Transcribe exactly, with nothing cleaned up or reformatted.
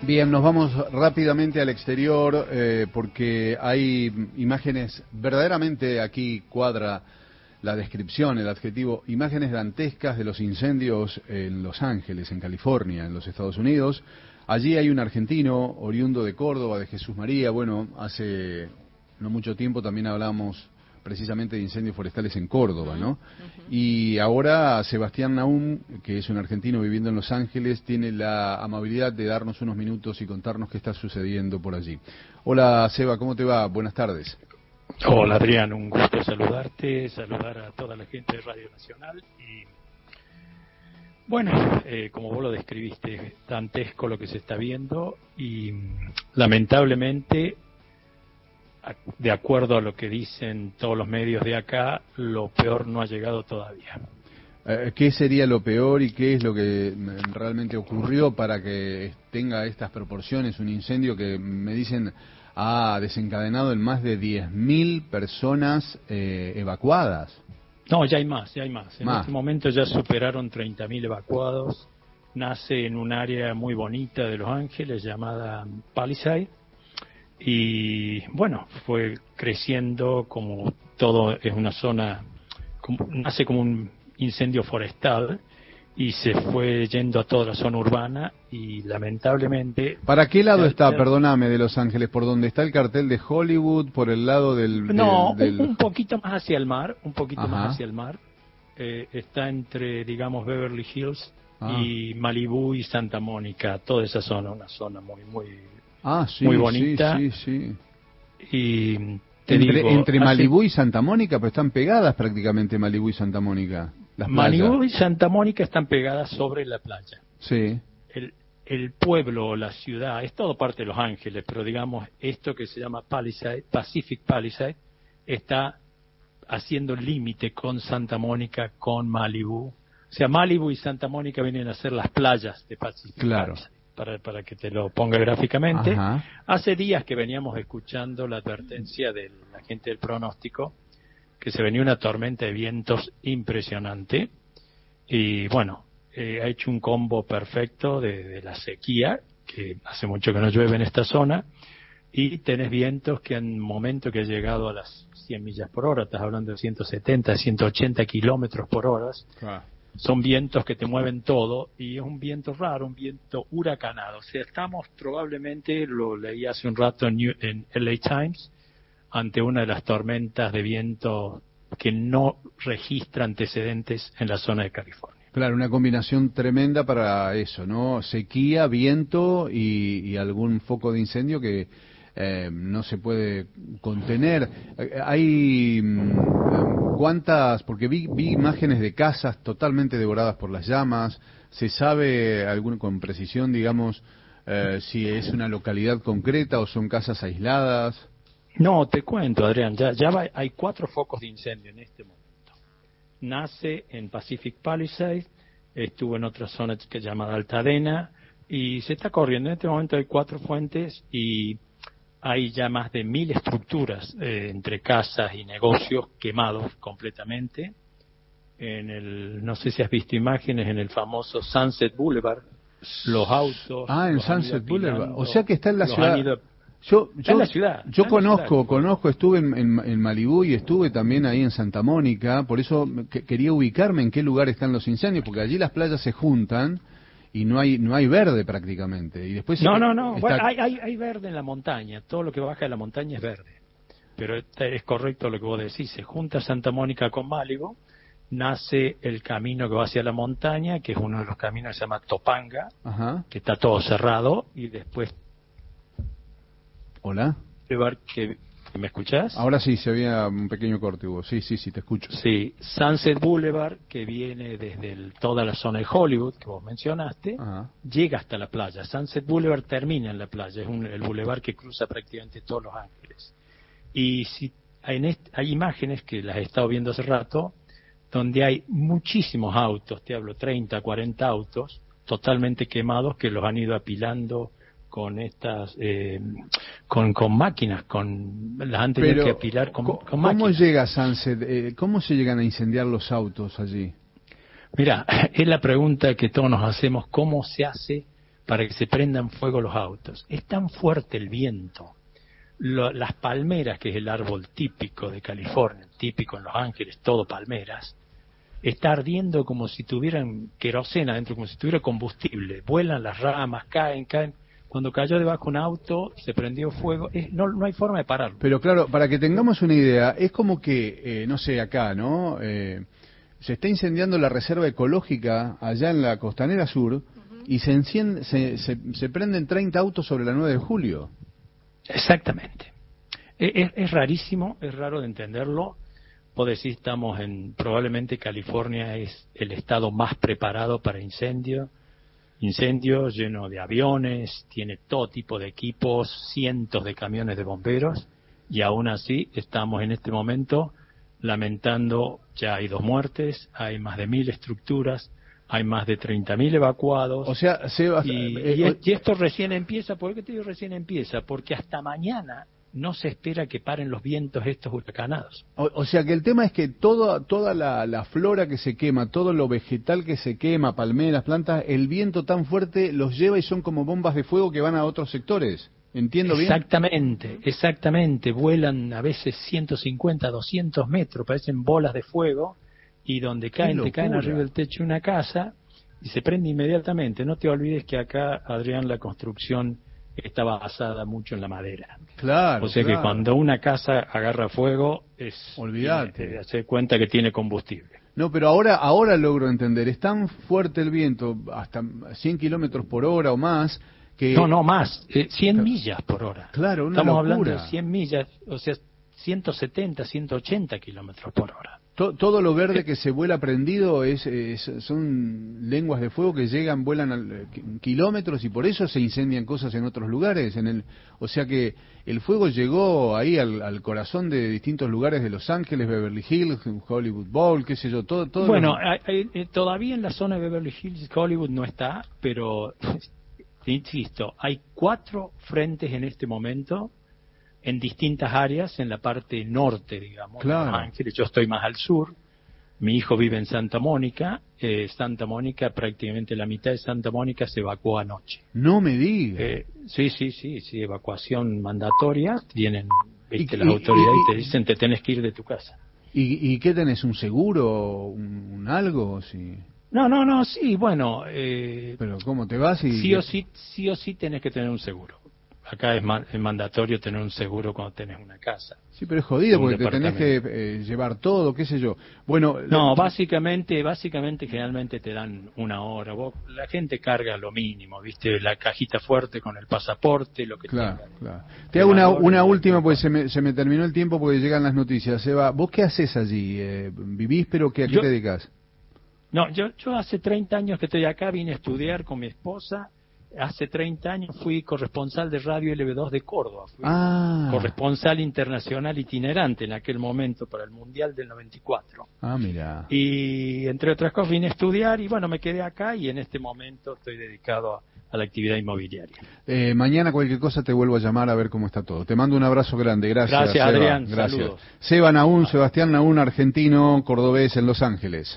Bien, nos vamos rápidamente al exterior eh, porque hay imágenes, verdaderamente aquí cuadra la descripción, el adjetivo, imágenes dantescas de los incendios en Los Ángeles, en California, en los Estados Unidos. Allí hay un argentino, oriundo de Córdoba, de Jesús María. Bueno, hace no mucho tiempo también hablamos precisamente de incendios forestales en Córdoba, ¿no? Uh-huh. Y ahora Sebastián Naum, que es un argentino viviendo en Los Ángeles, tiene la amabilidad de darnos unos minutos y contarnos qué está sucediendo por allí. Hola, Seba, ¿cómo te va? Buenas tardes. Hola, Adrián, un gusto saludarte, saludar a toda la gente de Radio Nacional. Y bueno, eh, como vos lo describiste, dantesco lo que se está viendo y lamentablemente, de acuerdo a lo que dicen todos los medios de acá, lo peor no ha llegado todavía. ¿Qué sería lo peor y qué es lo que realmente ocurrió para que tenga estas proporciones? Un incendio que me dicen ha desencadenado en más de diez mil personas eh, evacuadas. No, ya hay más, ya hay más. En más. este momento ya superaron treinta mil evacuados. Nace en un área muy bonita de Los Ángeles llamada Palisade. Y bueno, fue creciendo como todo, es una zona, como, nace como un incendio forestal y se fue yendo a toda la zona urbana y lamentablemente... ¿Para qué lado ya, está, ya, perdóname, de Los Ángeles? ¿Por donde está el cartel de Hollywood? ¿Por el lado del...? No, del, del... Un, un poquito más hacia el mar, un poquito Ajá. más hacia el mar. Eh, está entre, digamos, Beverly Hills ah. y Malibú y Santa Mónica, toda esa zona, una zona muy, muy... Ah, sí, muy bonita. Sí, sí, sí. Y te entre, digo, entre hace... Malibú y Santa Mónica, pero están pegadas prácticamente Malibú y Santa Mónica. Las Malibú y Santa Mónica están pegadas sobre la playa. Sí. El, el pueblo o la ciudad, es todo parte de Los Ángeles, pero digamos, esto que se llama Palisade, Pacific Palisade, está haciendo límite con Santa Mónica, con Malibú. O sea, Malibú y Santa Mónica vienen a ser las playas de Pacific claro. Palisade. Para, para que te lo ponga gráficamente. Ajá. Hace días que veníamos escuchando la advertencia de la gente del pronóstico que se venía una tormenta de vientos impresionante y bueno, eh, ha hecho un combo perfecto de, de la sequía, que hace mucho que no llueve en esta zona, y tenés vientos que en momento que ha llegado a las cien millas por hora, estás hablando de ciento setenta, ciento ochenta kilómetros por hora. Ah. Son vientos que te mueven todo y es un viento raro, un viento huracanado. O sea, estamos probablemente, lo leí hace un rato en, New, en L A Times, ante una de las tormentas de viento que no registra antecedentes en la zona de California. Claro, una combinación tremenda para eso, ¿no? Sequía, viento y, y algún foco de incendio que eh, no se puede contener. Hay... ¿Cuántas? Porque vi, vi imágenes de casas totalmente devoradas por las llamas. ¿Se sabe algún, con precisión, digamos, eh, si es una localidad concreta o son casas aisladas? No, te cuento, Adrián. Ya, ya va, hay cuatro focos de incendio en este momento. Nace en Pacific Palisades, estuvo en otra zona que es llamada Altadena y se está corriendo. En este momento hay cuatro fuentes y hay ya más de mil estructuras eh, entre casas y negocios quemados completamente. En el, no sé si has visto imágenes en el famoso Sunset Boulevard, los autos. Ah, en Sunset Boulevard. O sea que está en la ciudad. Ido, yo yo, en la ciudad, yo conozco, ciudad. conozco, estuve en, en, en Malibú y estuve también ahí en Santa Mónica. Por eso que, quería ubicarme en qué lugar están los incendios, porque allí las playas se juntan. Y no hay no hay verde prácticamente. Y después no, no, no. Está... Bueno, hay, hay, hay verde en la montaña. Todo lo que baja de la montaña es verde. Pero es correcto lo que vos decís. Se junta Santa Mónica con Malibu. Nace el camino que va hacia la montaña, que es uno de los caminos que se llama Topanga, Ajá. que está todo cerrado. Y después... Hola. Que... ¿Me escuchás? Ahora sí, se había un pequeño corte, Hugo. Sí, sí, sí, te escucho. Sí, Sunset Boulevard, que viene desde el, toda la zona de Hollywood, que vos mencionaste, Ajá. llega hasta la playa. Sunset Boulevard termina en la playa, es un, el boulevard que cruza prácticamente todos Los Ángeles. Y si hay, en hay imágenes que las he estado viendo hace rato, donde hay muchísimos autos, te hablo treinta, cuarenta autos, totalmente quemados, que los han ido apilando con estas eh, con, con máquinas, con las han tenido Pero, que apilar con, con ¿cómo máquinas. ¿Cómo llega Sunset? Eh, ¿Cómo se llegan a incendiar los autos allí? Mira, es la pregunta que todos nos hacemos, ¿cómo se hace para que se prendan fuego los autos. Es tan fuerte el viento. Lo, las palmeras, que es el árbol típico de California, típico en Los Ángeles, todo palmeras, está ardiendo como si tuvieran querosena dentro, como si tuviera combustible. Vuelan las ramas, caen, caen. Cuando cayó debajo un auto, se prendió fuego. Es, no, no hay forma de pararlo. Pero claro, para que tengamos una idea, es como que, eh, no sé, acá, ¿no? Eh, se está incendiando la reserva ecológica allá en la Costanera Sur, uh-huh, y se, enciende, se, se, se prenden treinta autos sobre la nueve de julio. Exactamente. Es, es rarísimo, es raro de entenderlo. Vos decís, estamos en, probablemente California es el estado más preparado para incendios. Incendios lleno de aviones, tiene todo tipo de equipos, cientos de camiones de bomberos, y aún así estamos en este momento lamentando, ya hay dos muertes, hay más de mil estructuras, hay más de treinta mil evacuados. O sea, Sebas, y, eh, y, y esto recién empieza. ¿Por qué te digo recién empieza? Porque hasta mañana no se espera que paren los vientos estos huracanados. O, o sea que el tema es que todo, toda la, la flora que se quema, todo lo vegetal que se quema, palmeras, plantas, el viento tan fuerte los lleva y son como bombas de fuego que van a otros sectores. ¿Entiendo bien? Exactamente, exactamente. Vuelan a veces ciento cincuenta, doscientos metros, parecen bolas de fuego, y donde caen, te caen arriba del techo de una casa y se prende inmediatamente. No te olvides que acá, Adrián, la construcción está basada mucho en la madera. Claro. O sea claro. que cuando una casa agarra fuego, es, olvídate, te hace cuenta que tiene combustible. No, pero ahora ahora logro entender. Es tan fuerte el viento, hasta cien kilómetros por hora o más, que... No, no, más. Eh, cien millas por hora. Claro, una Estamos locura. hablando de cien millas, o sea, ciento setenta, ciento ochenta kilómetros por hora. To, todo lo verde que se vuela prendido es, es son lenguas de fuego que llegan, vuelan al, kilómetros, y por eso se incendian cosas en otros lugares. En el, o sea que el fuego llegó ahí al, al corazón de distintos lugares de Los Ángeles, Beverly Hills, Hollywood Bowl, qué sé yo, todo. todo bueno, lo... hay, hay, todavía en la zona de Beverly Hills, Hollywood no está, pero insisto, hay cuatro frentes en este momento en distintas áreas, en la parte norte, digamos, claro, de Los Ángeles. Yo estoy más al sur, mi hijo vive en Santa Mónica, eh, Santa Mónica, prácticamente la mitad de Santa Mónica se evacuó anoche. No me digas. Eh, sí, sí, sí, sí, evacuación mandatoria, vienen, viste, y, las y, autoridades y, y te dicen, te tenés que ir de tu casa. ¿Y, y qué tenés, un seguro, un, un algo? Sí. No, no, no, sí, bueno... Eh, ¿Pero cómo te vas? Y... Sí o sí, sí o sí tenés que tener un seguro. Acá es, man, es mandatorio tener un seguro cuando tenés una casa. Sí, pero es jodido porque te tenés que eh, llevar todo, qué sé yo. Bueno, no, lo... básicamente, básicamente generalmente te dan una hora. Vos, la gente carga lo mínimo, ¿viste? La cajita fuerte con el pasaporte, lo que claro, tenga. Claro. Te hago una, una última, porque se me, se me terminó el tiempo porque llegan las noticias. Seba, ¿vos qué haces allí? Eh, ¿Vivís, pero qué, a qué yo, te dedicas? No, yo, yo hace treinta años que estoy acá, vine a estudiar con mi esposa. Hace treinta años fui corresponsal de Radio L B dos de Córdoba. Fui ah. corresponsal internacional itinerante en aquel momento para el Mundial del noventa y cuatro. Ah, mira. Y entre otras cosas vine a estudiar y bueno, me quedé acá y en este momento estoy dedicado a, a la actividad inmobiliaria. Eh, mañana cualquier cosa te vuelvo a llamar a ver cómo está todo. Te mando un abrazo grande. Gracias, Gracias, Seba. Adrián. Gracias. Saludos. Seba Nahún, Sebastián Nahún, argentino, cordobés en Los Ángeles.